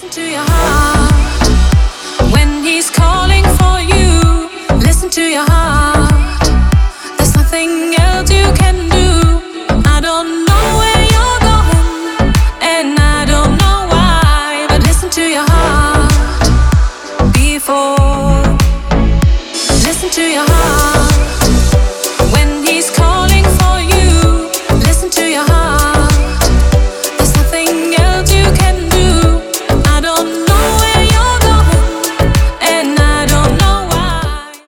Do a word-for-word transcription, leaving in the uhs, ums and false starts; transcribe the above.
Listen to your heart when he's calling for you. Listen to your heart. There's nothing else you can do. I don't know where you're going, and I don't know why, but listen to your heart before. Listen to your heart.